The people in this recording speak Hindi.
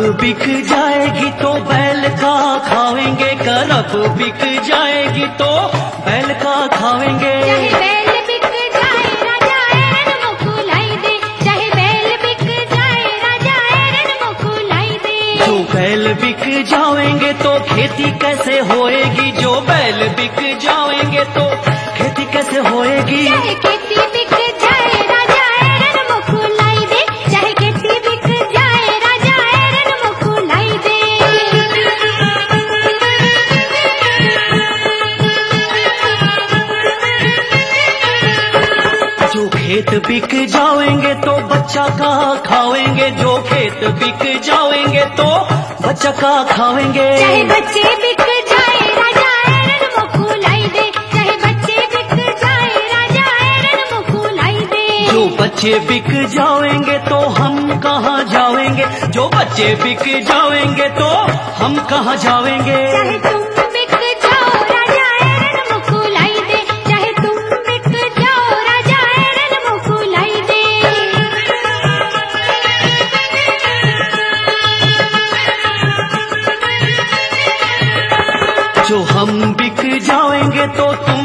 बिक जाएगी तो बैल का खावेंगे, करब बिक जाएगी तो बैल का खावेंगे। चाहे बैल बिक जाए राजा एरन मुकुलाई दे, चाहे बैल बिक जाए राजा एरन मुकुलाई दे। जो बैल बिक जाएंगे तो खेती कैसे होएगी, जो बैल बिक जाएंगे तो खेती कैसे होएगी। चाहे खेती बिक जाए राजा एरन मुकुलाई दे, चाहे खेती बिक जाए राजा एरन मुकुलाई दे। जो खेत बिक जाएंगे तो बच्चा का खावेंगे, जो खेत बिक जाएंगे तो बच्चा का खावेंगे। चाहे बच्चे बिक जाए राजा एरन मुकुलाई दे, चाहे बच्चे बिक जाए राजा एरन मुकुलाई दे। जो बच्चे बिक जाएंगे तो हम कहाँ जाएंगे, जो बच्चे बिक जाएंगे तो हम कहाँ जाएंगे। चाहे तुम बिक जाओ राजा एरन मुकुलाई दे, चाहे तुम बिक जाओ राजा एरन मुकुलाई दे। जो हम बिक जाएंगे तो तुम